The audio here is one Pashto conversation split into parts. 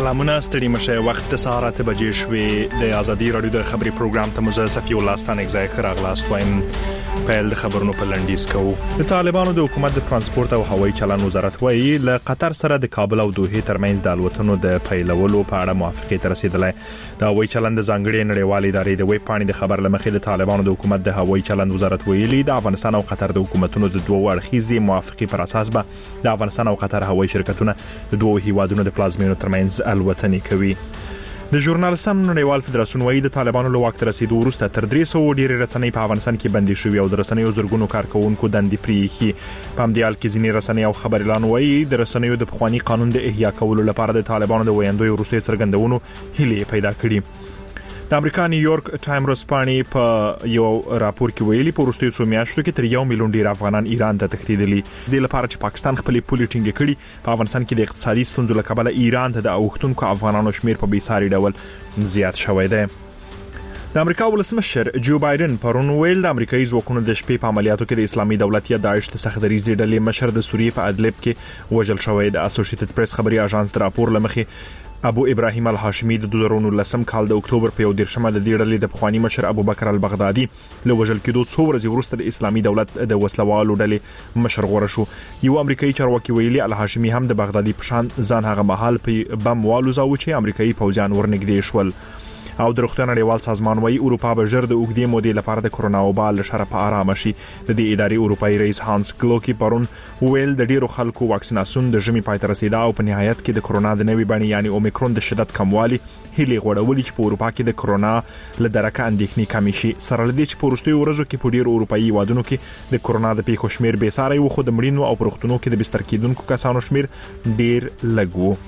سلامونه ستړي مشه وخت د سهار 8 بجې شوې د ازادي رادیو د خبري پروګرام ته مزه صفي الله ستانه ځای خراغلاست وایم پیل د خبرونو په لنډیز کوو. د طالبانو د حکومت د ترانسپورت او هوایي چلند وزارت وايي له قطر سره د کابل او دوحه ترمنځ د الوتنو د پیلولو په اړه موافقه ته رسیدلې. د هوایي چلند ځانګړي نړیوالې ادارې د ویب پاڼې د خبر لمخې د طالبانو د حکومت د هوایي چلند وزارت ویلي د افغانستان او قطر د حکومتونو د دوه اړخیزې موافقه پر اساس به د افغانستان او قطر هوایي شرکتونه د دوه هیوادونو د پلازمینو ترمنځ الوتنې کوي. د ژورنالستانو نړیوال فدراسیون وايي د طالبانو له واک رسیدو وروسته تر 300 ډیری رسنۍ په افغانستان کې بندي شوې او د رسنیو زرګونو کارکونکو دندې پریخي. په همدې حال کې ځینې رسنۍ او خبريالان وايي د رسنیو د پخوانی قانون د احیا کولو لپاره د طالبانو د ویاندوی وروستي څرګندونو هیله پیدا کړي. د امریکا نیویارک ټایم ورځپاڼې په یو راپور کې ویلي په وروستیو څو میاشتو کې تر 1 میلیون ډیر افغانان ایران ته تښتېدلي دي لپاره چې پاکستان خپل پولې ټینګې کړي. په افغانستان کې د اقتصادي ستونزو له کبله ایران ته د اوښتونکو افغانانو شمیر په بیساري ډول زیات شوی دی. د امریکا ولسمشر جو بایدن پرون ویل د امریکایي ځواکونو د شپې په عملیاتو کې د اسلامي دولت یا داعش د سختدریزي ډلې مشر د سوریې په ادلب کې وژل شوی. د اسوسییټډ پریس خبري اژانس د راپور لمخې ابو ابراهیم الهاشمی د 2019 کال د اکتوبر په 11مه د دې ډلې د پخوانی مشر ابو بکر البغدادي له وژل کېدو څو ورځې وروسته د اسلامي دولت د وسلوالو ډلې مشر غوړه شو. یو امریکایي چارواکي ویلي الهاشمی هم د بغدادي پشان ځان هغه محل په بم والوزاو چې امریکایي پوځیان ورنږدې شول. او د روغتیا نړیوال سازمان وايي اروپا به ژر د اوږدې مودې لپاره د کرونا وبا له شر په آرام شي. د دې ادارې اروپایي رئیس هانس کلوکی پرون ویل د ډیرو خلکو واکسیناسیون د ژمي پای ته رسیدا او په نهایت کې د کرونا د نوې بڼې یعنی اومیکرون د شدت کموالي هیله غوړولې چې په اروپا کې د کرونا له درکه اندېښنې کم شي. سره لدې چې په وروستیو ورځو کې په ډیرو اروپایي هیوادونو کې د کرونا د پیښو شمیر به ساري و خو د مړینو او پروختونو کې د بستر کېدونکو کسانو شمیر ډیر لږ و.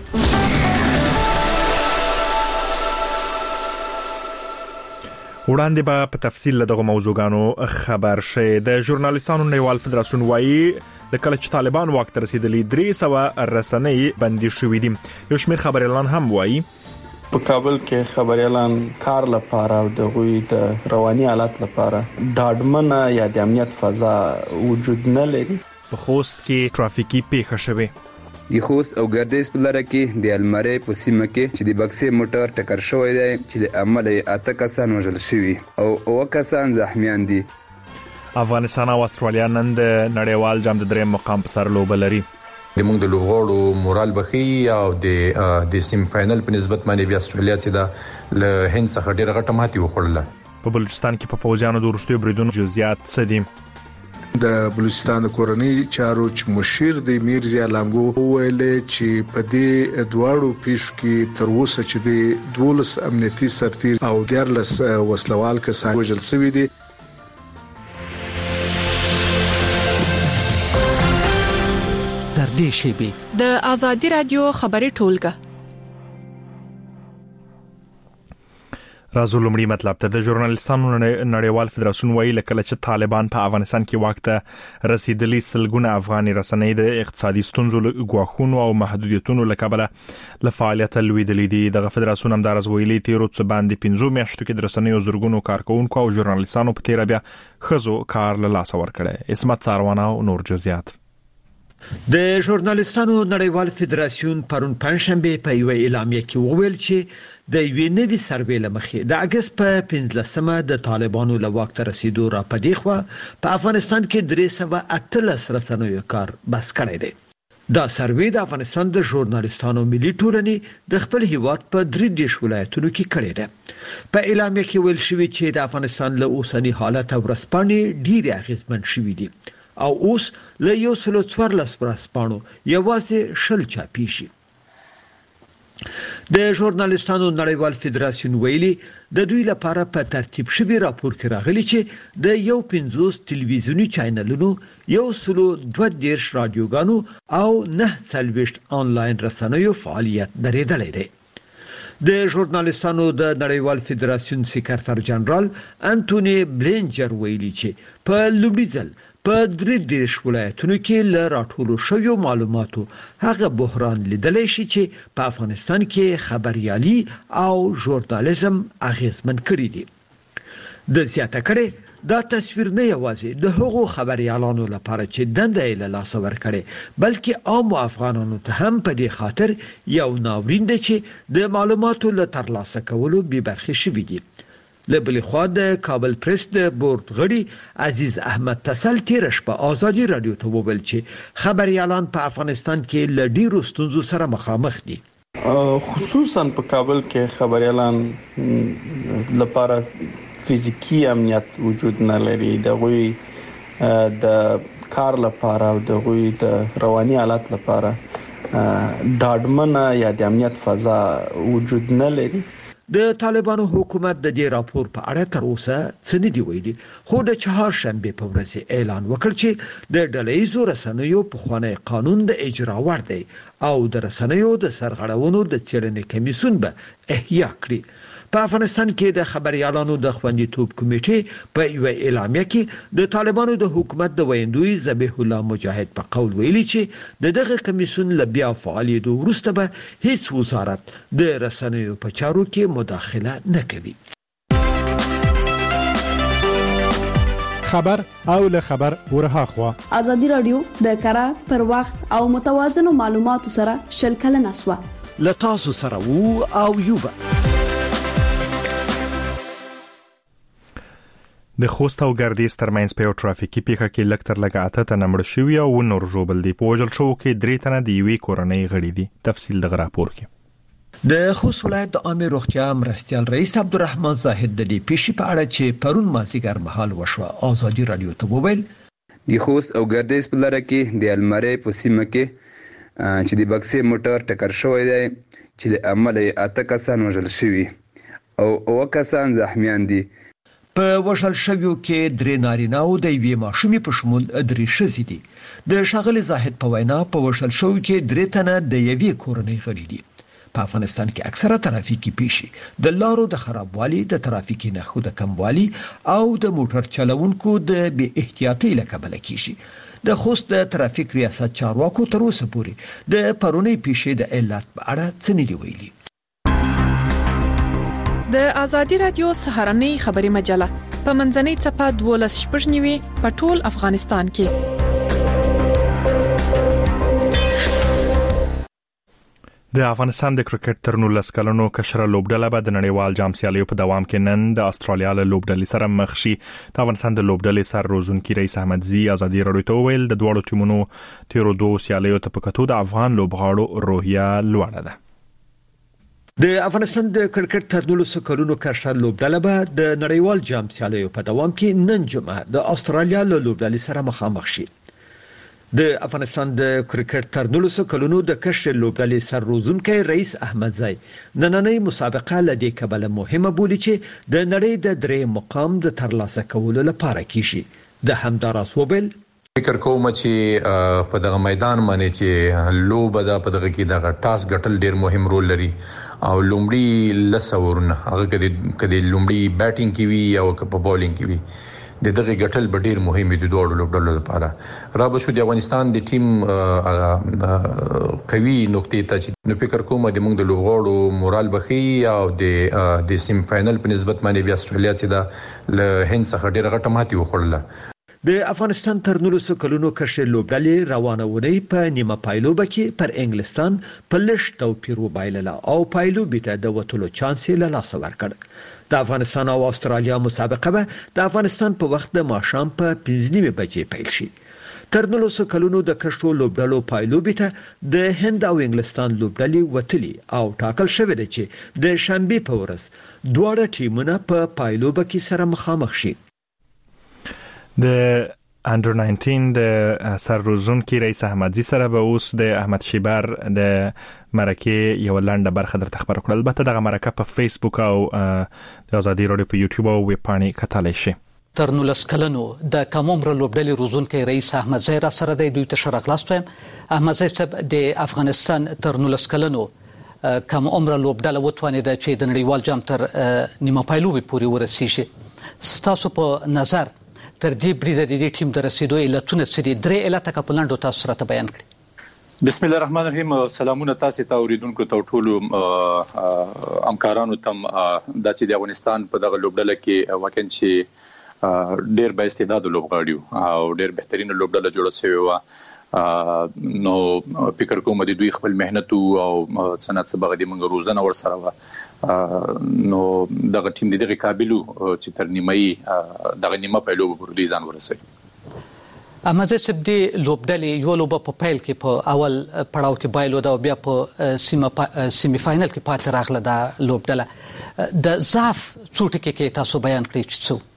وړاندې به په تفصیل له دغه موضوعګانو خبر شي. د ژورنالستانو نړیوال فدراسیون وايي د کله چې طالبان واک ته رسیدلي 300 رسنۍ بندي شوې دي. یو شمېر خبريالان هم وايي په کابل کې خبريالان کار لپاره او د غوي د رواني حالت لپاره ډاډمنه یا د امنیت فضا وجود نه لري. په خوست کې ترافیکي پیښه شوه. د خوست او ګردیز په لاره کې د المری په سیمه کې چې د بکسې موټر ټکر شوی دی چې د عمل 8 کسان وژل شوي او 9 کسان زخمیان دي. افغانستان او استرالیا نن د نړیوال جام د دریم مقام په سر لوبه لري. د موږ د لوغړو مورال بخي او د سیم فائنل په نسبت باندې بیا استرالیا چې د له هند څخه ډیره غټه ماتې وخوړله. په بلوچستان کې په پوځیانو د وروستیو بریدونو جزئیات څه دي؟ د بلوچستان د کورنۍ چارو چې مشیر د میرزا لانګو ویل چې په دې دواړو پیښو کې تر اوسه چې د 12 امنیتي سرتیر او 14 وسلوال کسان وژل شوي دي. تر دې شی د ازادي رادیو خبري ټولګه رازو لومړی مطلب ته د ژورنالستانو نړیوال فدراسیون وايي لکه چې طالبان په افغانستان کې وخت ته رسیدلي سلګونه افغاني رسنۍ د اقتصادي ستونزو غواخونو او محدودیتونو لکبله لفعالیت لویدلې دي. د فدراسیون هم درز ویلي تیرو څه باندې 15 میاشتو کې د رسنیو زرګونو کارکونکو او ژورنالستانو په تیر بیا خزو کار له لاس ور کړي. اسمت ساروانه او نور جزئیات. د ژورنالستانو نړیوال فدراسیون پرون پنځشنبه په یو اعلامیه کې وویل چې د یوې نوې سروې لمخې د اگست په 15مه د طالبانو له واک ته رسیدو را پدې خو په افغانستان کې 318 رسنیو کار بس کړی دی. دا سروې د افغانستان د ژورنالستانو ملي ټولنې د خپل هیواد په 3 ولایتونو کې کړی دی. په اعلامیه کې ویل شوی چې د افغانستان له اوسنی حالت او ورځپاڼې ډېر اغیزمن شوی دي او اوس له 114 ورځپاڼو یوازې 10 چاپی شي. د ژورنالستانو نړیوال فدراسیون ویلي د دوی لپاره په ترتیب شوی راپور کې راغلی چې د 50 ټلویزیونی چینلونو 122 رادیوګانو او 9 آنلاین رسنیو فعالیت درېدلې ده. د ژورنالستانو د نړیوال فدراسیون سکرټر جنرال انټونی بلینجر ویلي چې په لومړي ځل په 3 ولایتونو کې له راټولو شویو معلوماتو هغه بحران لیدلی شي چې په افغانستان کې خبريالي او ژورنالیزم اغیزمن کړی دي. د زیاته کړي دا تصویر نه یوازې د هغو خبريالانو لپاره چې دنده یې له لاسه ورکړي بلکې عام افغانانو ته هم په دې خاطر یو ناورین دی چې د معلوماتو له ترلاسه کولو بې برخې شوي دي. له بلې خوا د کابل پریس د بورډ غړي عزیز احمد تسل تیر شپه آزادي رادیو ته وویل چې خبريالان په افغانستان کې له ډیرو ستونزو سره مخامخ دي. خصوصا په کابل کې خبريالان لپاره فزیکی امنیت وجود نه لري. دغوی د کار لپاره او دغوی د رواني حالت لپاره ډاډمنه یا د امنیت فضا وجود نه لري. د طالبانو حکومت د دې راپور په اړه تر اوسه څه نه دی ویلي، خو د چهارشنبه په ورځ اعلان وکړ چې د ډلهیزو رسنیو په خوانی قانون د اجرا ور دی او د رسنیو د سرغړونو د څېړنې کمیسیون به احیا کړي. په افغانستان کې د خبريالانو د خوندیتوب کمیټې په یو اعلامیه کې د طالبانو د حکومت د ویندوی ذبیح الله مجاهد په قول ویلي چې دغه کمیسیون له بیا فعالیت وروسته به هیڅ وزارت د رسنیو په چارو کې مداخله نه کوي. خبر او له خبر ورها خوا آزادي رادیو د کara پر وخت او متوازن معلوماتو سره شلکل نسوه لتاسو سره وو او یوبه د خوست او ګردیز ترمنځ په یو ټرافیکي پیښه کې لکتر لګا اته تنه مړ شوی او نور جوړبل دی. په وژل شو کې درې تنه د یوې کورنۍ غړي دي. تفصیل د راپور کې د خوست ولایت د عامه روغتیا مرستيال رئیس عبدالرحمن زاهد د دې پیښې په اړه چې پرون مازیګر مهال وشوه آزادي رادیو ته وویل د خوست او ګردیز په لاره کې د المری په سیمه کې چې د بکسې موټر ټکر شوی دی چې له امله اته کسان وژل شوي او اوه کسان زخمیان دي. په وشل شویو کې درې نارینه او د یوې ماشومې په شمول درې ښځې دي. د ښاغلي زاهد په وینا په وشل شویو کې درې تنه د یوې کورنۍ غړي دي. په افغانستان کې اکثره ترافیکي پیښې د لارو د خرابوالي، د ترافیکي نښو د کموالي او د موټر چلوونکو د بې احتیاطۍ له کبله کیږي. د خوست د ترافیک ریاست چارواکو تر اوسه پورې د پرونی پیښې د علت په اړه څه نه دی ویلي. د آزادي رادیو سهارنۍ خبري مجله په منځنۍ چپه 12:00 په ټول افغانستان کې. د افغانستان د کرکټ تر 19 کلونو کشره لوبډله به د نړیوال جام سیالیو په دوام کې نن د استرالیا له لوبډلې سره مخ شي. د افغانستان د لوبډلې سر روزونکي رئیس احمدزي آزادي رادیو ته ویل د دوه ټیمونو تیرو دوه سیالیو ته په کتو د افغان لوبغاړو روحیه لوړه ده. د افغانستان د کرکټ تر 19 کلونو کشره لوبډله به د نړیوال جام سیالیو په دوام کې نن جمعه د استرالیا له لوبډلې سره مخامخ شي. د افغانستان د کرکټ تر 19 کلونو د کشره لوبډلې سر روزونکي رئیس احمدزي نننۍ مسابقه لدې کبله مهمه بولي چې د نړۍ د درې مقام د ترلاسه کولو لپاره کیږي. د همداراز وبل فکر کوم چې په دغه میدان باندې چې لوبه ده په دغه کې دغه ټاس ګټل ډیر مهم رول لري او لومړی لسورن هغه کدي لومړی بیټینګ کی وی او په بولینګ کی وی د دغه ګټل به ډیر مهم دي دوه لوبډلو لپاره. را به شو د افغانستان د ټیم قوي نقطې ته چې نو فکر کوم د موږ د لوبغاړو مورال بخي او د سیم فائنل په نسبت باندې بیا استرالیا چې د له هند څخه ډیر غټه ماتي وخوړله. د افغانستان تر 19 کلونو کشره لوبډلې روانونه په نیمه پایلوبه کې پر انګلستان په لږ توپیر وبایلله او پایلوبې ته د وټولو چانس له لاس ورکړ. د افغانستان او استرالیا مسابقه به د افغانستان په وخت د ماښام په 5:30 بجې پیل شي. تر 19 کلونو د کشرو لوبډلو پایلوبې ته د هند او انګلستان لوبډلې وتلي او ټاکل شوې ده چې د شنبه په ورځ دواړه ټیمونه په پایلوبه کې سره مخامخ شي. د انډر 19 د سر روزونکي رئیس احمدزي سره به اوس د احمد شیبر د مرکه یو لنډه برخه درته خبر کړل. البته دغه مرکه په فیسبوک او د آزادي رادیو په یوټیوب او ویب پاڼې کتلی شي. تر 19 کلونو د کم عمر لوبډلې روزونکي رئیس احمدزي را سره د دوی ته شرغلاست ویم. احمدزي چې د افغانستان تر 19 کلونو کم عمر لوبډله وتوانید چې د نړیوال جام تر نیمه پایلوبې پورې ورسیږي. ستاسو په نظر تر دې بریده د دې ټیم د رسیدو علتونه څه دي؟ درې علت کا پلانډو تاسو سره بیان کړئ. بسم الله الرحمن الرحیم. سلامونه تاسو ته اوریدونکو ته ټولو همکارانو ته د افغانستان په دغه لوبډله کې واقعا چې ډېر با استعداد لوبغاړي او ډېر بهترین لوبډله جوړه شوی و نو فکر کوم د دوی خپل مهنت او صنعت سبغه د منګ روزنه ور سره و نو دغه ټیم دغه قابلیت چې تر نیمه دغه نیمه په لوب پر ځان ورسوي. امازه چې د لوبډلې یو لوب په پیل کې په اول پړاو کې بایلو دا بیا په سیمی فائنل کې پاتې راغله دا لوبډله د ضعف څوټ کې تاسو بیان کړی چې څو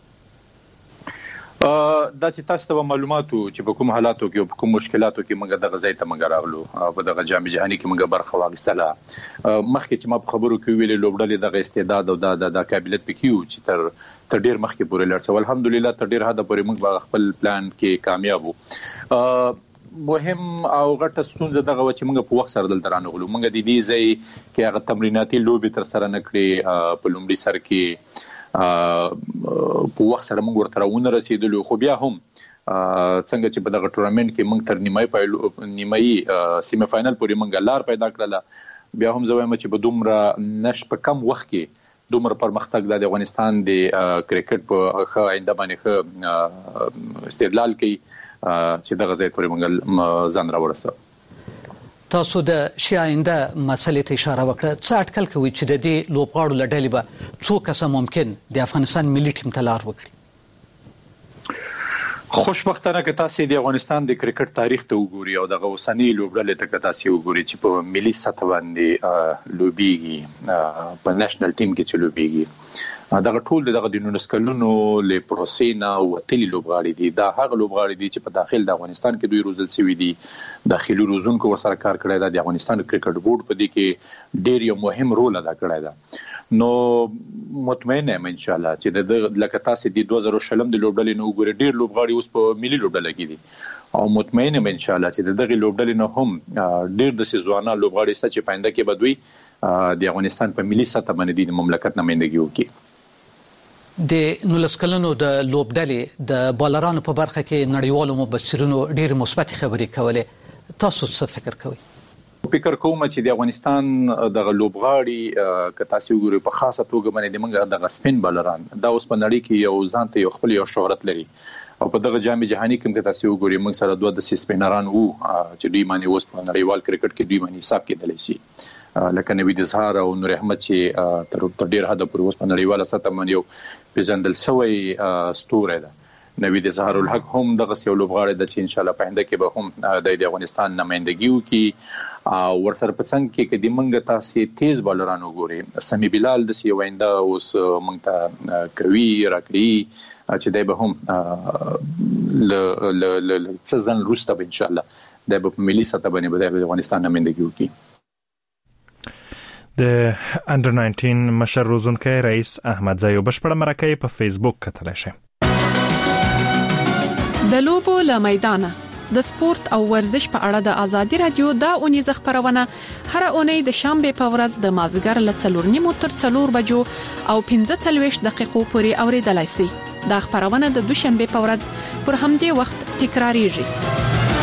دا چې تاسو ته معلوماتو چې په کوم حالاتو کې او په کوم مشکلاتو کې موږ د غزای ته موږ راغلو په دغه جام جهاني کې موږ برخه واخیستله مخکې چې ما په خبرو کې ویلې لوبډلې د استعداد او د قابلیت پکې و چې تر ډیر مخکې پورې لړسول الحمدلله تر ډیر حد پورې موږ خپل پلان کې کامیاب وو مهم او غټه ستونزه دغه چې موږ په وخت سره دلته رانغلو موږ د دې ځای کې هغه تمریناتي لوبي تر سره نکړي په لومړي سر کې په وخت سره موږ ورته راونه رسیدلو خو بیا هم څنګه چې په دغه ټورنمنت کې موږ تر نیمایي سیمی فائنل پورې موږ لار پیدا کړله بیا هم زه وایم چې په دومره په کم وخت کې دومره پرمختګ د افغانستان د کرکټ په ښه آینده باندې ښه استدلال کوي چې دغه ځای پورې موږ ځان راورسوو. تاسو د شي آینده مسلې ته اشاره وکړه څه اټکل کوي چې د دې لوبغاړو له ډلې به څو کسه ممکن د افغانستان ملي ټیم ته لار وکړي؟ خوشبختانه که تاسو د افغانستان د کرکټ تاریخ ته وګورئ او دغه اوسنۍ لوبډلې ته تاسو وګورئ چې په ملي سطح باندې لوبيږي په نېشنل ټیم کې چې لوبيږي دغه ټول دغه د 19 کلونو له پروسینا او تلی لوبغاړي دي دا هغه لوبغاړي دي چې په داخل د افغانستان کې دوی روزل شوی دي داخلي روزونکو ورسره کار کړی دی د افغانستان کرکټ بورډ په دې کې ډېر یو مهم رول ادا کړی دی نو مطمئن یم ان شاء الله چې د لکه تاسو د 2020 د لوبډلې نو ګوري ډېر لوبغاړي اوس په ملي لوبډله کې دي او مطمئن یم ان شاء الله چې دغه لوبډلې نو هم ډېر د سيزوانه لوبغاړي ست چې پاینده کې بدوي د افغانستان په ملي سطح باندې د مملکت نمائندګي وکړي. د 19 کلونو د لوبډلې د بالرانو په برخه کې نړیوالو مبصرینو ډېر مثبت خبرې کولې تاسو څه فکر کوئ؟ فکر کوم چې د افغانستان د لوبغاړي که تاسو وګورئ په خاصه توګه باندې موږ د سپین بالران دا اوس په نړۍ کې یو ځان ته یو خپل یو شهرت لري او په دغه جام جهاني کې که تاسو وګورئ موږ سره دوه د سپینران وو چې دوی باندې اوس په نړیوال کرکټ کې دوی باندې حساب کېدلی شي لکه نوید اظهار او نور احمد چې تر ډیر حد پورې اوس په نړیواله سطح باندې یو پیژندل شوی ستوری ده. نوید اظهار الحق هم دغه یو لوبغاړی د چې ان شاء الله په آینده کې به هم د افغانستان نمائندګي وکړي او ورسره په څنګ کې د منګ تاسو تیز بالرانو ګوري سمي بلال د سی وینده اوس مونږ ته کوي راکړي چې دای به هم ل سزن روسته ان شاء الله د په ملي سطح باندې د افغانستان نمائندګي وکړي. د انډر 19 مشر روزونکي رئیس احمد زایو بشپړه مرکه په فیسبوک کتلی شئ. د لوبو له میدانه د سپورت او ورزش په اړه د ازادي رادیو دا اونیزه خبرونه هر اونۍ د شنبه په ورځ د مازیګر له 4:30 تر 4 بجو او 15 دقیقو پورې اوریدلای شئ. دا خبرونه د دوشنبه په ورځ پر همدې وخت تکراریږي.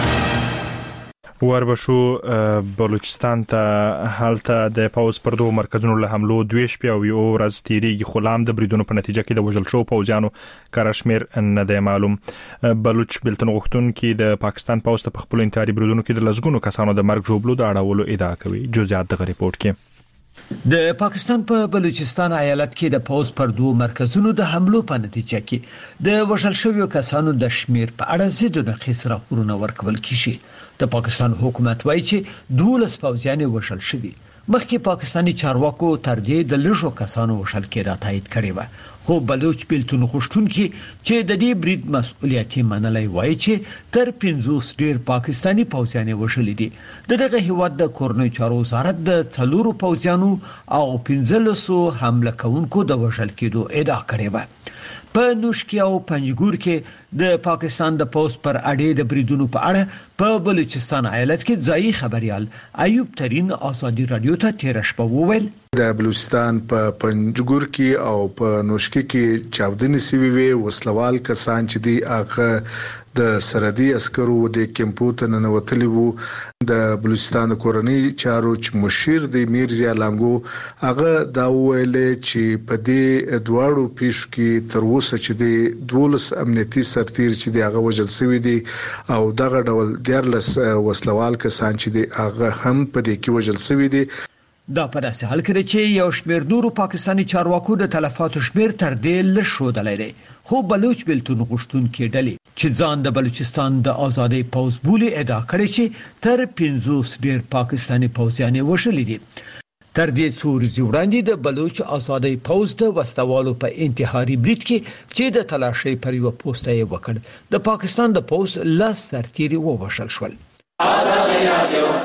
وربشو بلوچستان ته حالته د پاوز پر دوه مرکزونو له حملو 2 شپې او یو ورځ تیریږي خلام د بریدونو په نتیجه کې د وژل شو پوځیانو کارشمیر نه دی معلوم. بلوچ بلتن غوښتون کې د پاکستان پاوز ته خپل انتحاري بریدونو کې د لزګونو کسانو د مرګ جوړولو د اړولو ادعا کوي. جزئیات د ریپورت کې د پاکستان په بلوچستان ایالت کې د پاوز پر دوه مرکزونو د حملو په نتیجه کې د وژل شویو کسانو د شمیر په اړه زیاتونه خسره ورونه ورکول کیږي. د پاکستان حکومت وایي چې 12 پوځیان وژل شوي. مخکې پاکستاني چارواکو تر دې د لږو کسانو وژل کېدا تایید کړی و خو بلوچ بلتون غوښتون کې چې د دې برید مسؤلیت منلای وایي چې تر 50 ډیر پاکستاني پوځیان وژل دي. دغه هیواد د کورنۍ چارو وزارت د 4 پوځیانو او 15 حمله کوونکو د وژل کېدو ادعا کړې و. په نوشکی او پنجګور کې د پاکستان د پوز پر اړې د بریدونو په اړه په بلوچستان ایالت کې ځایي خبريال ایوب ترين ازادي رادیو ته تیر شپه وویل د بلوچستان په پنجګور کې او په نوشکی کې چاودنې سوي وي وسلوال کسان چې دی هغه د سرحدي عسکرو د کیمپو ته ننوتلي وو. د بلوچستان کورنۍ چارو مشیر د میرزیا لانګو هغه دا ویل چې په دې دواړو پیښو کې تر اوسه چې د 12 امنیتي سرتیر چې دی هغه وژل شوی دي او دغه ډول 14 وسلوال کسان چې دی هغه هم په دې کې وژل شوی دي. دا په داسې حال کې چې یو شمېر نورو پاکستاني چارواکو د تلفاتو شمېر تر دې لږ ښودلی دی، خو بلوچ بیلتون غوښتونکي ډلې چې ځان د بلوچستان د آزادۍ پوځ بولي ادعا کړې چې تر 50 ډېر پاکستاني پوځیان وژلي دي. تر دې څو ورځې وړاندې د بلوچ آزادۍ پوځ د وسلوالو په انتحاري برید کې چې د تلاشۍ پر یو پوسټ یې وکړ د پاکستان د پوځ 10 سرتیري ووژل شول. آزادۍ رادیو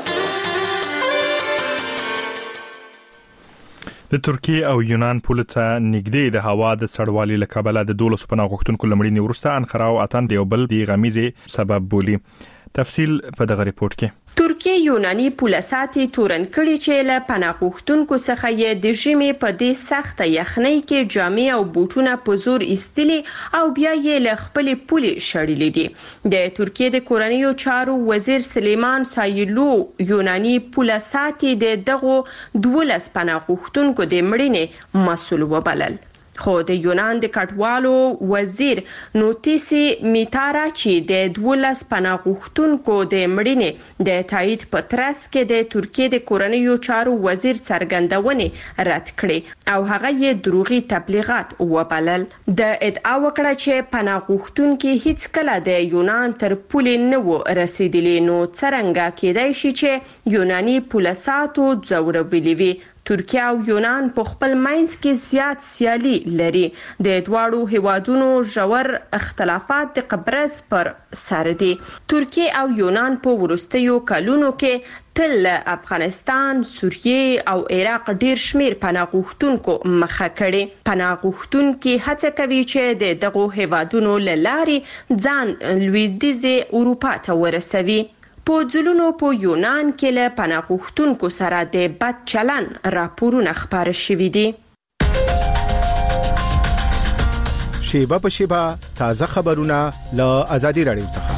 د ترکیه او یونان پول ته نږدې د هوا د سړوالي له کبله د 12 پناه غوښتونکو لمړینې وروسته انقره او اتن یو بل د غمیزې سبب بولی. تفصیل په دغه ریپورت کې. ترکیه یوناني پولساتي تورن کړي چې له پناه غوښتونکو څخه یې د ژمي په دې سخته یخنۍ کې جامې او بوټونه په زور ایستلي او بیا یې له خپل پولي شړلې دي. د ترکیه د کورنیو چارو وزیر سلیمان سایلو یوناني پولساتي د دغه 12 پناه غوښتونکو د مړینې مسؤل وبلل. خو د یونان د کډوالو وزیر نوتیسی میتاراچی د 12 پناه غوښتونکو د مړینې د تایید په ترڅ کې د ترکیه د کورنیو چارو وزیر څرګندونې رد کړې او هغه یې دروغي تبلیغات وبلل. د ادعا وکړه چې پناه غوښتونکي هیڅ کله د یونان تر پولې نه و رسیدلی، نو څرنګه کېدای شي چې یوناني پولساتو ځورولي وي. ترکیه او یونان په خپل منځ کې زیات سیالي لري. د دواړو هیوادونو ژور اختلافات د قبرص پر سر دي. ترکیه او یونان په وروستیو کلونو کې تل افغانستان، سوریه او عراق ډیر شمیر پناه غوښتونکو مخه کړي. پناه غوښتونکي هڅه کوي چې د دغو هیوادونو له لارې ځان لویدیځه اروپا ته ورسوي. په ځلونو په یونان کې له پناه غوښتونکو سره د بد چلن راپورونه خبر شوي دي. شیبه په شیبه تازه خبرونه له آزادي رادیو څخه.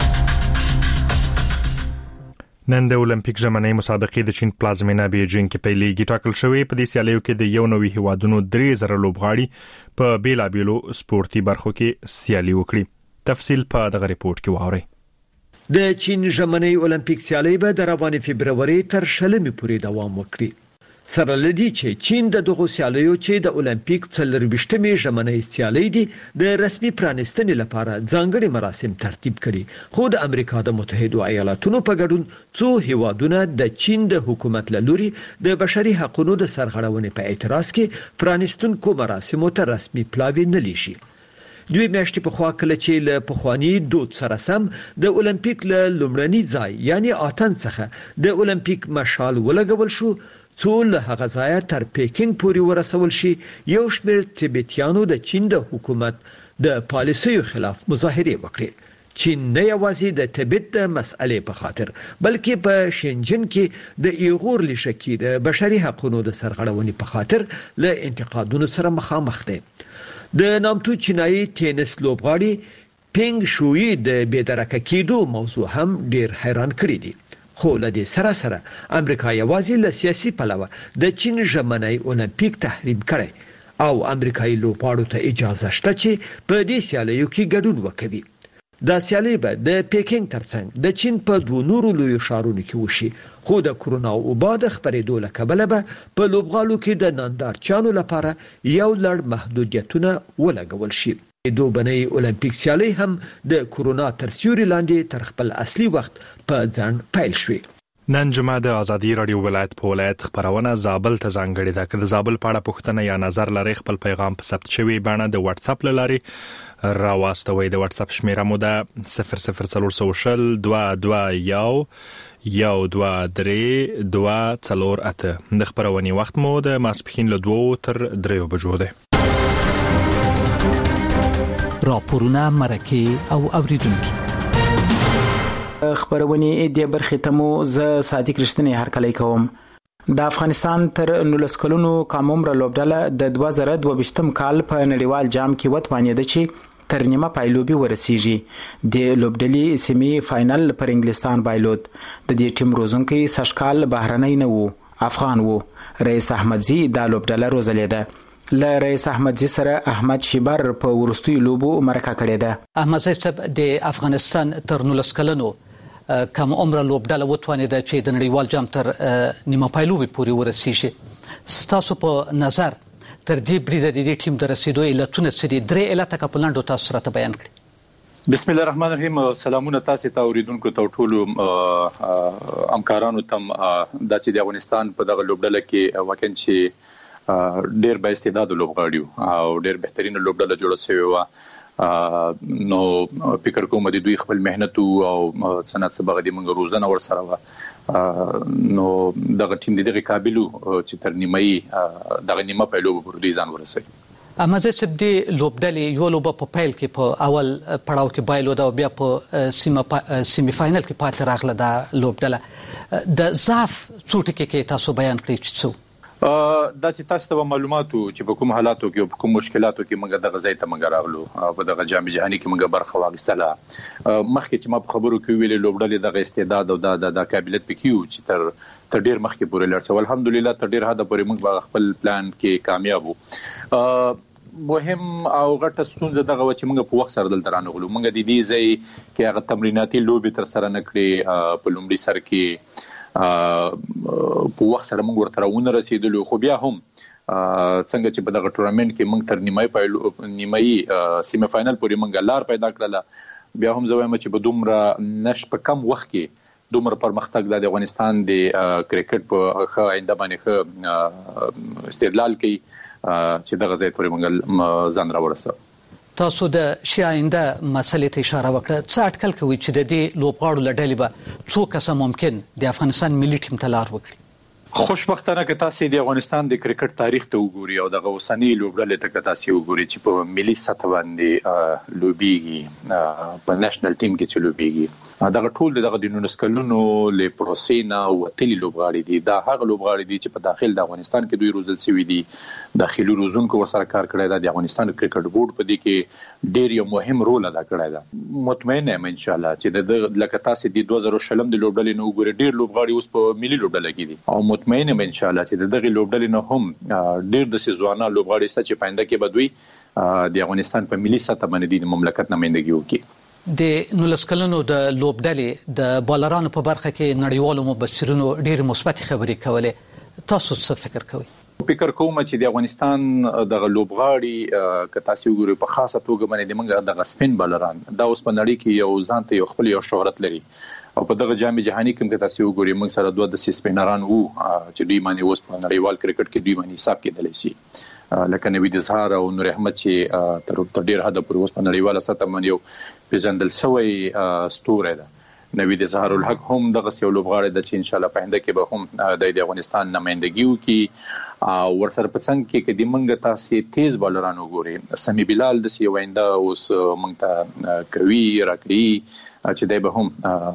نن د اولمپیک ژمنۍ مسابقې د چین پلازمینه بیجینګ کې پیلېږي. ټاکل شوی په دې سیالیو کې د یو نوي هیوادونو 3000 لوبغاړي په بیلابیلو سپورتي برخو کې سیالي وکړي. تفصیل په دغه ریپورت کې واورئ. د چین ژمنۍ اولمپیک سیالۍ به د روانې فبرवरी تر 20 پورې دوام وکړي. سره لدی چې چین د دغه سیالیو چې د اولمپیک 24مې ژمنۍ سیالۍ دي د رسمي پرانستنې لپاره ځانګړي مراسم ترتیب کړي، خو د امریکا د متحده ایالاتونو په ګډون څو هیوادونه د چین د حکومت له لوري د بشري حقوقو د سرغړونې په اعتراض کې پرانستونکو مراسمو ته رسمي پلاوی نه لیشي. دوی میاشتې په خوا کله چې له پخوانی دود سره سم د اولمپیک له لومړني ځای یعنی آتن څخه د اولمپیک مشال ولګول شو، څو له هغه ځای تر پیکینګ پورې ورسول شي. یو شمېر تبتیانو د چین د حکومت د پالیسیو خلاف مظاهره وکړه. چین نه یوازې د تبت د مسئلې په خاطر بلکې په شنجن کې د ایغور لشکې د بشري حقوقو د سرغړونې په خاطر له انتقادونو سره مخامخ دی. د نامتو چینایي ټینس لوبغاړي پینګ شوی د بېدرکه کېدو موضوع هم ډیر حیران کړی دی. خو له دې سره سره امریکا یوازې له سیاسي پلوه د چین ژمنۍ اولمپیک تحریم کړي او امریکایي لوبغاړو ته اجازه شته چې په دې سیالیو کې ګډون وکړي. دا سیالي به د پیکینګ ترڅنګ د چین په دوه نورو لویو ښارونو کې وشي، خو د کورونا وبا د خپرېدو له کبله به په لوبغالو کې د نندارچیانو لپاره یو لړ محدودیتونه ولګول شي. دوبنۍ اولمپیک سیالي هم د کورونا تر سیوري لاندې تر خپل اصلي وخت په ځان پیل شوې. نن جمعه د آزادي رادیو ولایت په ولایت خبرونه زابل ته ځانګړې ده. که د زابل په اړه پوښتنه یا نظر لرئ خپل پیغام په ثبت شوی بڼه د واتس اپ لارې راواستوئ. د واتس اپ شمیره مو ده 00420 221 123 د خبرونې وخت مو د ماسپښین له 2 تر 3 بجو ده. راپورونه مرکه او اوریدونکو خبرونه د برخې ته مو ز صادق رښتینی هرکلی کوم. د افغانستان تر 19 کلونو کم عمر لوبډله د 2022م کال په نړیوال جام کې وتوانېده چې تر نیمه پایلوبي ورسیږي. د لوبډلې سیمي فائنل پر انګلستان بایلود. د دې ټیم روزونکي سشکال بهرنۍ نه وو، افغان وو. رئیس احمدزي د لوبډله روزلې ده. ل رئیس احمدزي سره احمد شیبر په ورستي لوبو مرکه کړې ده. احمدزي صاحب د افغانستان تر 19 کلونو کم عمر لوبډله وتوانېده چې د نړیوال جام تر نیمه پایلوبي پورې ورسیږي. ستاسو په نظر تر دې بریده د دې ټیم د رسیدو علتونه څه دي؟ درې علته که په لنډو تاسو راته بیان کړئ. بسم الله الرحمن الرحیم. سلامونه تاسو ته اوریدونکو ته ټولو همکارانو ته. د چې د افغانستان په دغه لوبډله کې واقعا چې ډېر با استعداد لوبغاړي او ډېر بهترین لوبډله جوړه شوې و. نو فکر کوم د دوی خپل مهنت او صنعت سبغه د منګ روزنه ور سره و. نو دغه ټیم د دغه قابلیت چې تر نیمه دغه نیمه په لوب پر دوی ځان ورسوي. امازه چې د لوبډلې یو لوب په پیل کې په اول پړاو کې بایلود او بیا په سیمی فائنل کې پاتې راغله د لوبډله. د ضعف څوټ کې تاسو بیان کړئ چې څه دا چې تاسو ته معلوماتو چې په کوم حالاتو کې او په کوم مشکلاتو کې موږ د غزای ته موږ راغلو په دغه جام جهاني کې موږ برخه واخیستله. مخکې چې ما په خبرو کې ویلې لوبډلې دغه استعداد او د قابلیت پکې و چې تر ډیر مخکې پورې لاړ. الحمدلله تر ډیر حد پورې موږ خپل پلان کې کامیاب وو. مهم او غټه ستونزه دغه چې موږ په وخت سره دلته رانغلو. موږ د دې ځای کې هغه تمریناتي لوبې تر سره نکړې په لومړي سر کې په وخت سره موږ ورته راونه رسیدلو. خو بیا هم څنګه چې په دغه ټورنمنت کې موږ تر نیمایي سیمی فائنل پورې موږ لار پیدا کړله. بیا هم زه وایم چې په دومره په کم وخت کې دومره پرمختګ د افغانستان د کرکټ په ښه آینده باندې ښه استدلال کوي چې دغه ځای پورې موږ ځان راورسوو. تاسو د شي آینده مسلې ته اشاره وکړه. څه اټکل کوي چې د دې لوبغاړو له ډلې به څو کسه ممکن د افغانستان ملي ټیم ته لار وکړي؟ خوشبختانه که تاسو د افغانستان د کرکټ تاریخ ته وګورئ او دغه اوسنۍ لوبډلې ته تاسو وګورئ چې په ملي سطح باندې لوبيږي، په نېشنل ټیم کې چې لوبيږي، دغه ټول دغه د 19 کلونو له پروسینا او تلی لوبغاړي دي. دا هغه لوبغاړي دي چې په داخل د افغانستان کې دوی روزل شوی دي. داخلي روزونکو ورسره کار کړی دی. د افغانستان کرکټ بورډ په دې کې ډېر یو مهم رول ادا کړی دی. مطمئن یم ان شاء الله چې د لکه تاسو د 2000 د لوبډلې نو ګوري ډېر لوبغاړي اوس په ملي لوبډله کې دي او مطمئن یم ان شاء الله چې دغه لوبډلې نو هم ډېر د سيزوانه لوبغاړي چې پاینده کې بدوي د افغانستان په ملي سطح باندې د مملکت نمائندګي وکړي. د 19 کلونو د لوبډلې د بالرانو په برخه کې نړیوالو مبصرینو ډېر مثبت خبرې کولې. تاسو څه فکر کوئ؟ فکر کوم چې د افغانستان د لوبغاړي که تاسو وګورئ په خاصه توګه باندې د منګه د سپین بالران دا اوس په نړۍ کې یو ځان ته یو خپل یو شهرت لري او په دغه جام جهاني کې که تاسو وګورئ موږ سره دوه د سپینران وو چې دوی باندې اوس په نړیوال کرکټ کې دوی باندې حساب کېدلی شي لکه نوید اظهار او نور احمد چې تر ډیر حد پورې اوس په نړیواله سطح باندې یو پیژندل شوی ستوره ده. نوید اظهار الحق هم دغه یو لوبغاړی د چې ان شاء الله په آینده کې به هم د افغانستان نمائندګي وکړي او ورسره په څنګ کې د منګه تاسو تیز بالران وګورئ. سمي بلال د یو آینده اوس موږ ته کوي راکړي چې دای به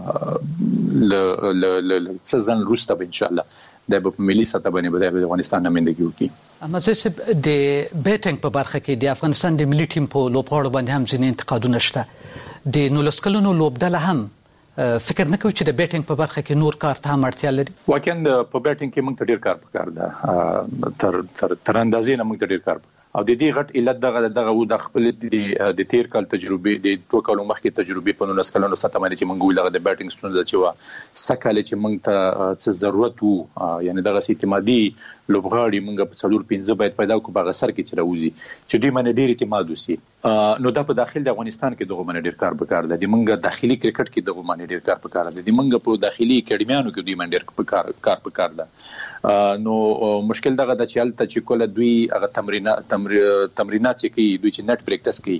هم ل سزن روسته به ان شاء الله د په ملي سطح باندې د افغانستان نمائندګي وکړي. اما زه د بیټینګ په برخه کې د افغانستان د ملي ټیم په لوبغاړو باندې هم ځینې انتقادونه شته. د 19 کلونو لوبډله هم فکر نه کوي چې د بیټینګ په برخه کې نور کار ته هم اړتیا لري؟ واقعا په بیټینګ کې موږ ته ډیر کار پکار ده. تر اندازې نه موږ ته ډیر کار او د دې غټ علت دغه و د خپل د تیر کال تجربه د 2 کالو مخکې تجربه په 19 کلونو سطح باندې چې موږ ولغه د بیټینګ ستونزه چې و سکهاله چې موږ ته څه ضرورت وو یعنی دغه اعتمادي لوبغاړي موږ په 4-5 باید پیدا کو په غسر کې چې راوځي چې دوی باندې ډیر اعتماد وسی. نو دا په داخل د افغانستان کې دغه باندې ډیر کار وکړ د موږ داخلي کرکټ کې دغه باندې ډیر کار وکړ د موږ په داخلي اکیډمیانو کې دوی باندې ډیر کار وکړ ده. نو مشکل دغه د چالت چې کوله دوی هغه تمرینات چې کوي دوی چې نت پریکټس کوي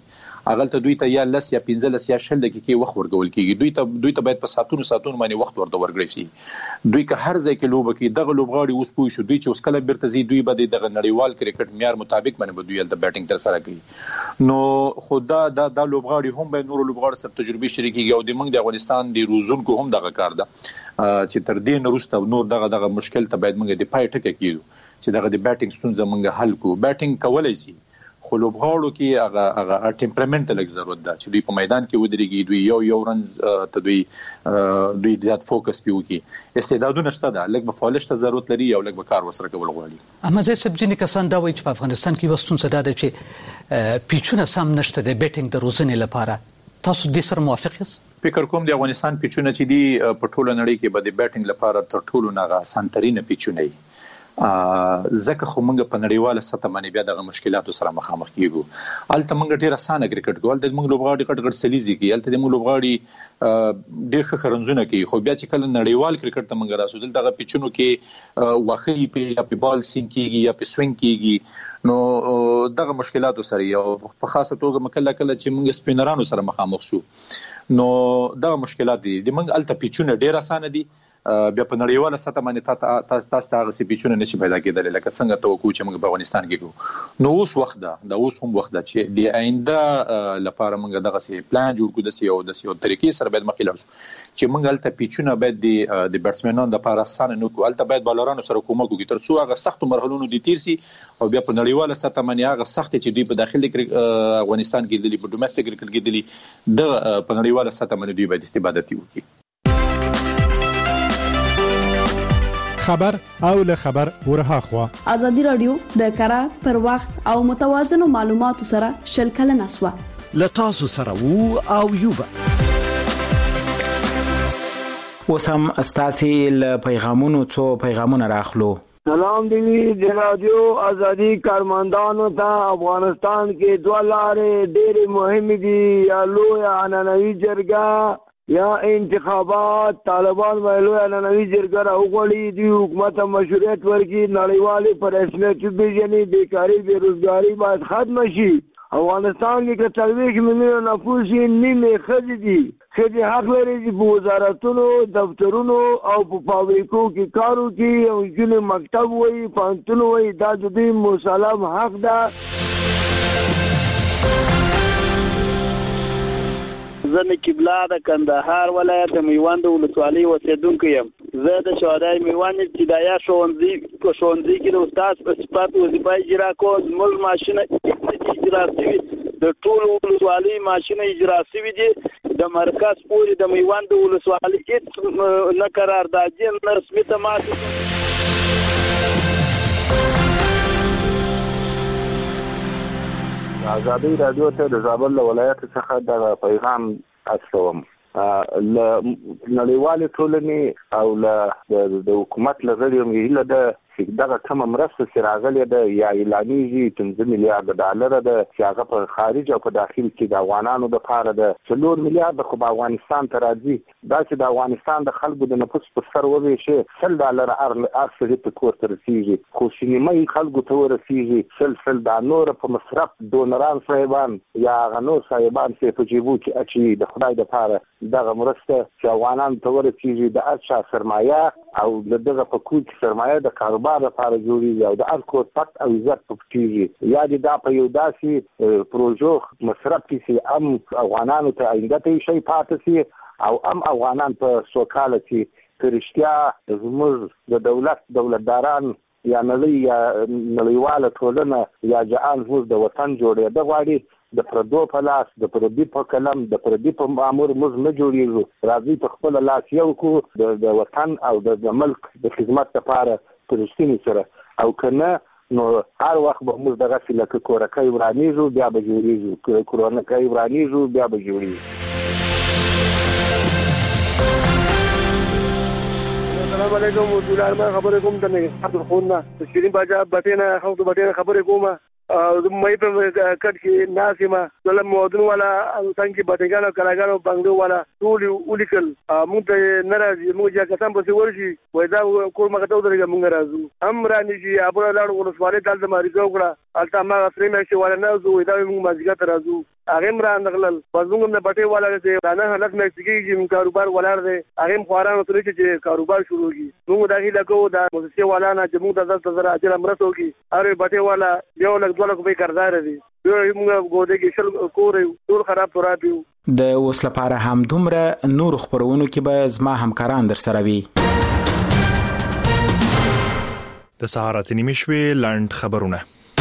اغلته دوی ته یا لس یا 15 یا 20 دقیقې وخت ورکول کیږي دوی ته باید په ساتونو باندې وخت ورته ورکړي شي دوی که هر ځای کې لوبه کوي دغه لوبغاړي اوس پوه شو دوی چې اوس کله بیرته زی دوی به دغه نړیوال کرکټ معیار مطابق باندې دوی د بیټینګ تر سره کوي نو خدا دا لوبغاړي هم به نور لوبغاړي سره تجربه شریکي او د موږ د افغانستان د روزونکو هم دغه کار ده چې تر دې نورسته نور دغه مشکل ته باید موږ د پای ټکه کیږو چې دغه د بیټینګ ستونزه موږ حل کو بیټینګ کولای شي خو لوبغاړو کې هغه ټمپرامنټ لږ ضرورت ده چې دوی په میدان کې ودرېږي دوی یو رنز ته دوی زیات فوکس پیوکي استعدادونه شته ده لږ به فعالیت ضرورت لري او لږ به کار وسره کول غواړي اما زه چې ځینې کسان دا وایي چې په افغانستان کې وستون څه ده چې پیچونه سم نشته د بیټینګ د روزنې لپاره تاسو دې سره موافق یاست فکر کوم د افغانستان پیچونه چې دی په ټوله نړۍ کې به د بیټینګ لپاره تر ټولو نه سنترینه پیچونه وي زکه خو موږ په نړیواله سطح باندې بیا دغه مشکلاتو سره مخامخ کیږو الته موږ ډیر اسانه کرکټ ګول د موږ لوبغاړي کټ سلیزي کی الته د موږ لوبغاړي ډیر ښه خرنزونه کوي خو بیا چې کله نړیوال کرکټ ته موږ راسو دغه پیچونو کې واخی په بال سین کیږي یا په سوینګ کیږي نو دغه مشکلاتو سره یو په خاصه توګه مکله کله چې موږ سپینرانو سره مخامخ شو نو دغه مشکلات دي د موږ الته پیچونه ډیر اسانه دي بیا په نړیواله سطح باندې تاسو هغه سي پیچونه نشي پیدا کېدل لکه څنګه توقع چې موږ په افغانستان کې کوو نو اوس وخت ده اوس هم وخت ده چې د آینده لپاره موږ دغه سي پلان جوړ کړو د سیو طریقې سره باید مخې لاړ شو چې موږ الته پیچونه باید د بیټسمنانو لپاره اسانه نه کوو الته باید بالرانو سره کومک وکړي تر څو هغه سخت مرحلونو دي تیر سي او بیا په نړیواله سطح باندې هغه سخت چې دوی په داخلي افغانستان کې دي په ډومېسټک کرکټ کې دي د په نړیواله سطح باندې دوی باید استفاده وکړي خبر او له خبر ورها خوا ازادي رادیو د کارا پر وخت او متوازنو معلوماتو سره شلکل نسوا لتاسو سره وو او یوبا وسم استاسي ل پیغامونو څو پیغامونه راخلو سلام دی د رادیو ازادي کارمندانو ته افغانستان کې دوه لارې ډېرې مهمې دي یا لوی عنعنوي جرګه یا انتخابات طالبان ویلو عنعنوي جرګه راوغړي دی حکومت مشروعیت ورکړي نړیوالې پر رسمیت پیژني بیکاری بیروزګاری باید ختم شي افغانستان کې 40 میلیون نفوس نیمه خځې دي خځې حق لري چې په وزارتونو دفترونو او په فابریکو کې کار وکړي او چې مکتب وي پانتون وي دا د دې مسلم حق ده زه قبله د کندهار ولایت میوند ولسوالۍ اوسیدونکی یم زه د شهدای میوند ابتدایي ښوونځي کې د استاد په صفت وظیفه اجرا کوم زموږ ماشینه اجرا شوي د ټول ولسوالۍ ماشینه اجرا شوي دي د مرکز پورې د میوند ولسوالۍ هیڅ نه قراردادي نه رسمي تماس ازادي رادیو ته د زابل ولایت څخه د پیغام استوم ل نړیوال ټولنې او د حکومت لغړي مهله د دغه کوم مرسته چې راغلي د یا اعلانېږي 15 میلیارډ ډالر د چې هغه په خارج او په داخل کې د افغانانو د لپاره د 4 میلیارډ خو په افغانستان ته راځي دا چې د افغانستان د خلکو د نفوس په سر وویشي $100 ارسل په کور ته رسیږي خو سینمای خلکو ته ورسیږي سل د نور په مصرف دونران صاحبان یا غنور صاحبان چې په جیبو کې اچي د خدای د لپاره دغه مرسته چې افغانان ته ورسیږي د ارشا سرمایه او دغه په کوټ سرمایه د کاروبار لپاره جوړیږي او د الکو پټ او عزت پکېږي یا دا په یو داسې پروژو مصرف کې چې افغانانو ته آینده ته شي پاتې سي او افغانان په سوکاله کې کرشتیا زموږ د دولتداران یا نړیواله ټولنه یا جهان زموږ د وطن جوړې د غواړي د پردو په لاس د پردي په قلم د پردي په مامور موږ نه جوړیږو راځي په خپل لاس یو کو د وطن او د ملک د خدمت لپاره پرشتنی سره او کنه نو هر وخت به موږ دغه لکه کورکای ورانیزو بیا به جوړیږو کورونکای ورانیزو بیا به جوړیږو السلام علیکم ورحمۃ اللہ خبرکم ته عبد الخون شیرین باجا بټینه خو بټینه خبرې کومه مې په کټ کې ناسمه ولله مودن ولا څنګه بټګانو کلاګانو بنگلو ولا ټول ولیکل موږ ته ناراضي موږ چې کتان په ورشي وای دا کور مګه ته درګه موږ راځو هم رانی شي ابره لاړو ولسوالۍ دلته ماري وکړه البته ما سره مې شي ولا نه زو دا موږ مازیګه ته راځو هغه مران نغلل وزموږ د پټي والا دې دا نه حالت مې چې کاروبار ولر دی هغه خوارانو ترې چې کاروبار شروع کی موږ دا هیله کوو دا مؤسسه والا نه چې موږ د 10,000 اجر امرته وکي اره پټي والا یو لږ 2 لک به قرضدار دي یو موږ ګوډه کې شل کورې ټول خراب ترابیو د اوس لپاره هم دومره نور خبرونو کې به زما همکاران در سره وي. د سهار اته نیمه شوي لاند خبرونه.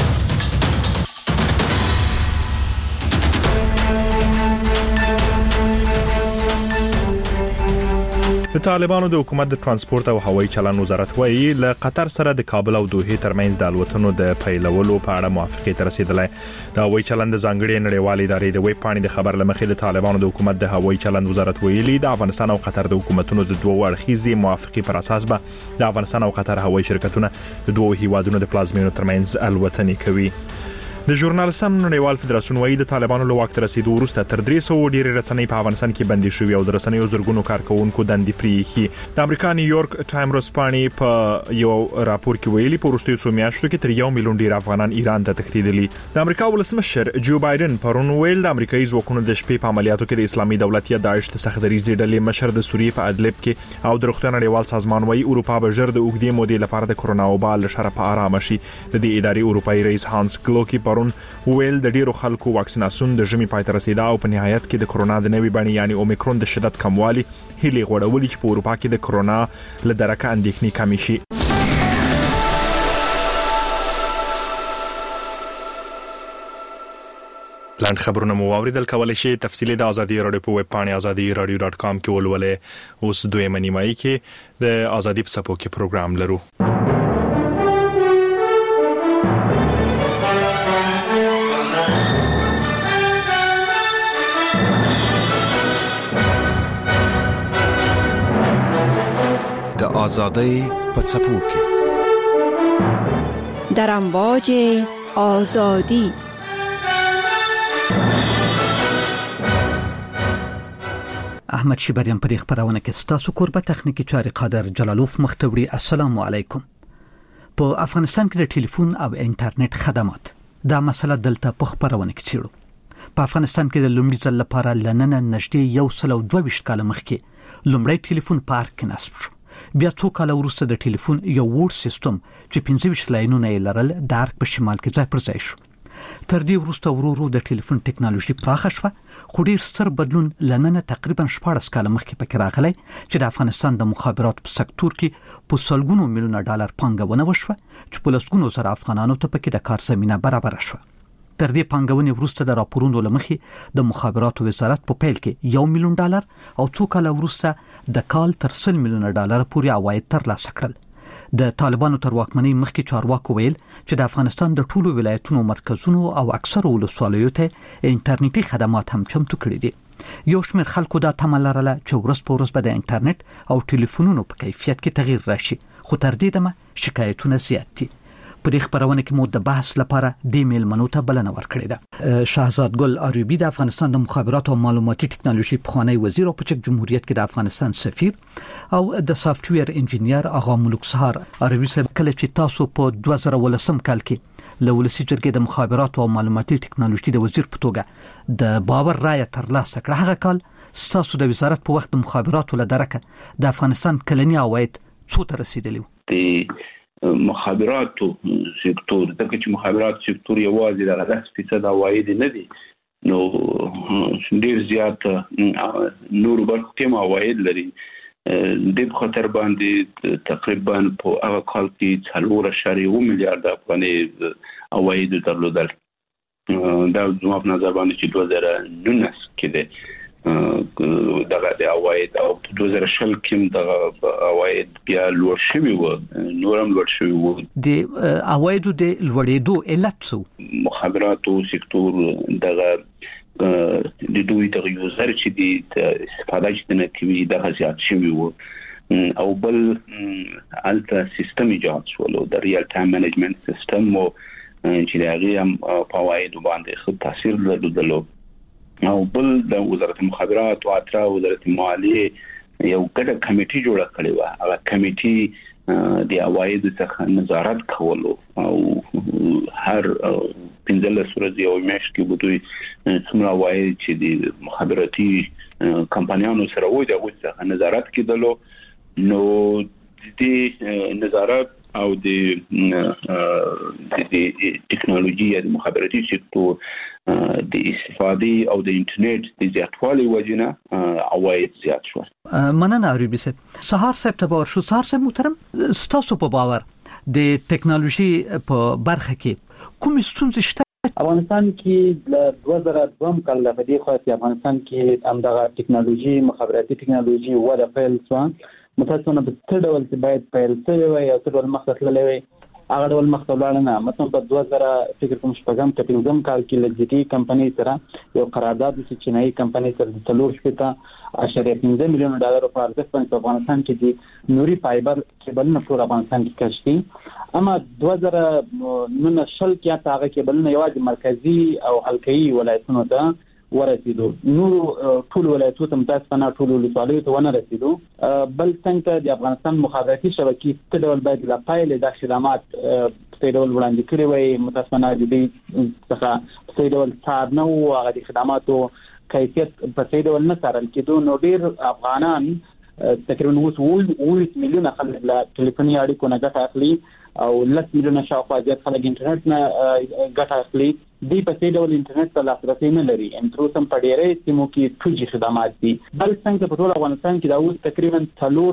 د طالبانو د حکومت د ترانسپورت او هوایي چلند وزارت وایي له قطر سره د کابل او دوحه ترمنځ د الوتنو د پیلولو په اړه موافقه ته رسیدلې. د هوایي چلند ځانګړي نړیوالې ادارې د ویب پاڼې د خبر لمخې د طالبانو د حکومت د هوایي چلند وزارت ویلي د افغانستان او قطر د حکومتونو د دوه اړخیزې موافقه پر اساس به د افغانستان او قطر هوایي شرکتونه د دوه هیوادونو د پلازمینو ترمنځ الوتنې کوي. د ژورنالستانو نړیوال فدراسیون وايي د طالبانو له واک رسیدو وروسته تر 300 ډېرې رسنۍ په افغانستان کې بندي شوې او د رسنیو زرګونو کارکونکو دندې پریښي. د امریکا نیویارک ټایم ورځپاڼې په یو راپور کې ویلي په وروستیو څو میاشتو کې تر 1 میلیون ډېر افغانان ایران ته تښتېدلي. د امریکا ولسمشر جو بایدن پرون ویل د امریکایي ځواکونو د شپې په عملیاتو کې د اسلامي دولت یا داعش د سختدریزې ډلې مشر د سوریې په ادلب کې او د روغتیا نړیوال سازمان وايي اروپا به ژر د اوږدې مودې لپاره د کرونا وبا له شره په آرام شي. د دې ادارې اروپایي رئیس هانس کلوکی پرون د ډیرو خلکو واکسیناسیون د ژمي پای ته رسیدا او په نهایت کې د کرونا د نوې بڼې یعنی اومیکرون د شدت کموالي هلي غوړولې چې په اروپا کې د کرونا له درکه اندېښنې کمې شي. لاند خبرونه مو اوریدل کولای شي تفصیلی د ازادي رادیو په ویب پاڼه azadi-radio.com کې ولولئ. اوس دویمه نیمایي کې د ازادي په سپو کې پروګرام لرو. د آزادی په څپو کې در امواج آزادی. احمد شیبریان په دې خبرونه کې ستاسو کوربه تخنیکی چاري قادر جلالوف مختوری. السلام علیکم. په افغانستان کې د ټلیفون او انټرنیټ خدمات دا مسله دلته په خبرونه کې چیرو. په افغانستان کې د لومړي ځل لپاره لننه نږدې 122 کال مخکې لومړی ټلیفون پارک کې نصب شو. بیا څو کال وروسته د ټلیفون یو وورډ سیستم چې 15 لاینونه یې لرل د ارګ په شمال کې ځای پر ځای شو. تر دې وروسته ورو د ټلیفون ټکنالوژي پراخه شوه خو ډیر ستر بدلون لننه تقریبا 14 کال مخکې پکې راغلی چې د افغانستان د مخابراتو په سکتور کې په سلګونو میلیونه ډالر پانګونه وشوه چې په لسګونو زره افغانانو ته پکې د کار زمينه برابر شوه. تر دې پانګونې وروسته د راپورونو لمخې د مخابراتو وزارت په پیل کې 1 میلیون ډالر او څو کال وروسته د کال تر 100 میلیونه ډالر پورې عواید ترلاسه کړل. د طالبانو تر واکمنۍ مخکې چارواکو ویل چې د افغانستان د ټولو ولایتونو مرکزونو او اکثرو ولسوالیو ته انټرنیټي خدمات هم چمتو کړي دي. یو شمېر خلکو دا تمه لرله چې ورځ په ورځ به د انټرنیټ او ټلیفونونو په کیفیت کې تغییر راشي خو تر دې دمه شکایتونه زیات دي. په دې خبرونه کې مو د بحث لپاره د میلمنو ته بلنه ورکړې ده. شهزاد ګل عربي د افغانستان د مخابراتو او معلوماتي ټکنالوژي پخوانی وزیر او په چک جمهوریت کې د افغانستان سفیر او د سافټویر انجینیر آغا ملک سهار عربي صاحب کله چې تاسو په 2018 کال کې له ولسی جرګې د مخابراتو او معلوماتي ټکنالوژي د وزیر په توګه د باور رایه ترلاسه کړه هغه کال ستاسو د وزارت په وخت د مخابراتو له درکه د افغانستان کلنی عواید څو ته رسیدلی وو؟ مخابراتو سکتور دغه چې مخابرات سکتور یوازې د 10% عواید نه دي نو ډیر زیات نور برخو کې عواید لري. د خطر باندې تقریبا په هغه کال کې 4.1 میلیارډ افغانۍ عواید درلودل. دا زموږ په نظر باندې چې 2019 کې ده دغه د عواید او 2020 کې د عواید بیا لوړ شوی و نورم لوړ شوی و. د عوایدو د لوړېدو علت څه؟ مخابراتو سکتور دغه د دوی د یوزر چې د استفاده چې کوي د زیات شوی و او بل الټا سیستم ایجاد شو د ریل ټایم منیجمنت سیستم مو چې هغه هم په عوایدو باندې خو تاثیر درلودلو او بل د وزارت مخابرات او اترا وزارت مالیه یو ګډه کمیټي جوړه کړې و. هغه کمیټي د عواید څخه نظارت کولو او هر 15 ورځې او میاشت کې به دوی څومره وایي چې د مخابراتي کمپنیانو سره وي دغه څخه نظارت کېدلو نو د نظارت او د ټکنالوژي یا د مخابراتي سکتور د استفادې او د انټرنیټ د زیاتوالي وجنه عواید زیات شو. مننه عربي صاحب. سهار صاحب ته باور شو. سهار صاحب محترم، ستاسو په باور د ټکنالوژي په برخه کې کوم ستونزې شته؟ افغانستان کې له 2002 کال په دې خوا چې افغانستان کې همدغه ټکنالوژي مخابراتي ټکنالوژي وده پیل شو. متاسفانه په څه ډول چې باید پیل شوی وي او څه ډول مخته تللی وي هغه ډول مخته ولاړ نه. مثلا په 2000 فکر کوم شپږم کال کې ل جی ټي کمپنۍ سره یو قرارداد چې چینایي کمپنۍ سره د 3.15 میلیون ډالر په ارزښت باندې افغانستان کې د نوري فایبر کیبل نه ټول افغانستان کې کشف کړي. اما 2019 کې هغه کیبل نه یوازې مرکزی او حلقوي ولایتونو ته ورسېدو، نور ټول ولایتونو ته متاسفانه ټول ولسوالیو ته ونه رسېدو. بل څنګه د افغانستان مخابراتي شبکې څه ډول باید لا پایله د خدمات په ډول وړاندې کړي وي. متاسفانه د دې څخه په ډول څار نه او هغه د خدماتو کیفیت په ډول نه څارل کېدو. نو ډیر افغانان تقریبا 8 میلیونه خلک له ټلیفوني اړیکو نه ګټه اخلي او 10 میلیونه شاوخوا زیات خلک انټرنیټ نه ګټه اخلي. دی په دې ډول انټرنیټ ته لاسرسي نه لري. انټروسم په ډېرې سیمو کې ټوجي خدمات دي. بل څنګه په ټول افغانستان کې دا اوس تقریبا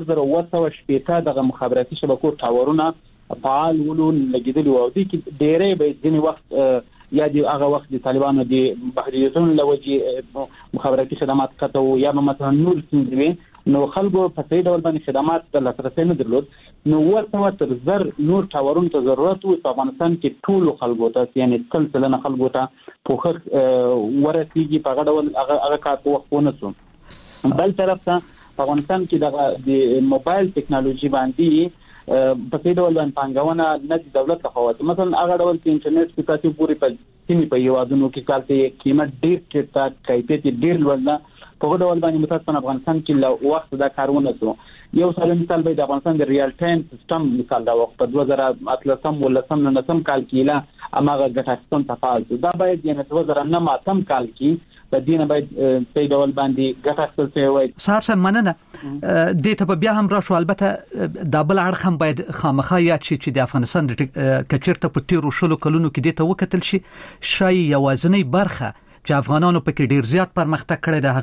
3980 دغه مخابراتي شبکو ټاورونه فعال ولون لګیدلي او دي کې ډېرې به ځینې وخت یا د هغه وخت د طالبانو د بهريتون لوجي مخابراتي خدمات کته یا مثلا نور څنګه نو خلکو په دې ډول باندې خدمات ته لاسرسي نه درلود. نو ورته تر زر نور ټاورونو ته ضرورت و په افغانستان کې ټول خلکو ته یعنی سلسله خلکو ته پوخ ورسیږي په غډول هغه کار په وخت ونه سو. بل طرف ته په افغانستان کې د موبایل ټکنالوژي باندې په دې ډول باندې پنګونه نه د دولت لخوا مثلا هغه ډول چې انټرنیټ په تاسو پوری په سیمې په یوادونو کې کارته قیمت ډیر ټیټه کیفیت ډیر لوړ ده. په ډول باندې متاسفانه افغانستان کې له وخت دا کارونه سو. یو څل مثال به د افغانستان د ریال ټایم سیستم مثال دا وخت په 2013 ولا 19 کال کې لا اماغه ګټه سیستم تفاعل دا باید یعنی 2009 کال کې د دینه باید په ډول باندې ګټه اخیستل شوی وي. سهار سم مننه. د ته بیا هم راشو البته د بل اړخ هم باید خامخا یاد شي چې د افغانستان د کچرته په تیرو شلو کلونو کې د ته وکتل شي شای یوازنی برخه چې افغانانو په کې ډیر زیات پرمختګ کړی دی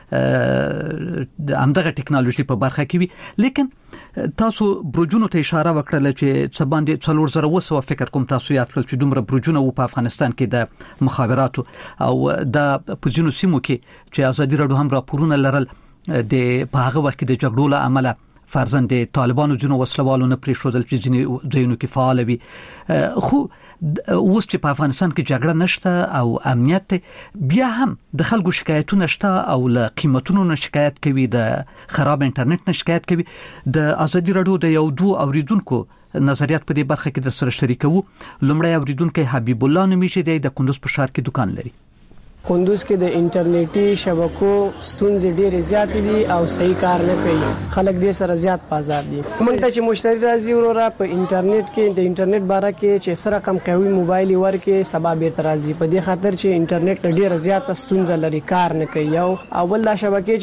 هغه د همدغه ټکنالوژي په برخه کې وي. لیکن تاسو بروجونو ته اشاره وکړه چې څه باندې 4000 فکر کوم تاسو یاد کړل چې دومره بروجونه و په افغانستان کې د مخابراتو او د پوزینو سیمو کې چې ازادي راډیو هم راپورونه لرل د په هغه وخت کې د جګړو له امله فرزند طالبانو جنو وسلوالو نه پریښودل چې ځینې ځایونو کې فعال وي. خو اوس چې په افغانستان کې جګړه نشته او امنیت بیا هم د خلکو شکایتونه شته او له قیمتونو نه شکایت کوي، د خراب انټرنیټ نه شکایت کوي. د ازادي راډیو د یو دوه اوریدونکو نظریات په دې برخه کې د سره شریکو. لومړی اوریدونکو حبیب الله نومیږي د کندوز په ښار کې دکان لري. کندوز کې د انټرنیټي شبکو ستونزې ډېرې زیات دي او صحیح کار نه کوي. خلک دې سره زیات بازار دي. موږ ته چې مشتری راځي وروره په انټرنیټ کې د انټرنیټ باره کې چې سره کم کوي موبایل ورکه سبب به ترازی په دې خاطر چې انټرنیټ ډېر زیات ستونزه لري، کار نه کوي. او اول دا شبکې